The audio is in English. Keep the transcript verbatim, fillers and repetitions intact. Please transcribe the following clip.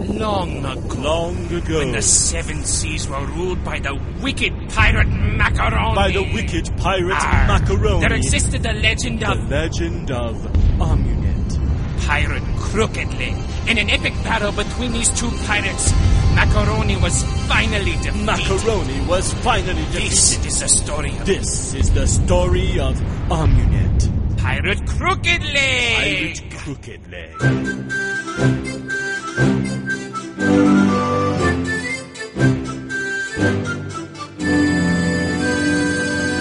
long ago. Long ago. When the seven seas were ruled by the wicked pirate Macaroni. By the wicked pirate Arr, Macaroni. There existed the legend The of... legend of Amunet. Pirate Crooked Leg. In an epic battle between these two pirates, Macaroni was finally defeated. Macaroni was finally defeated. This is the story of... This is the story of Amunet. Pirate Crooked Leg. Pirate Crooked Leg.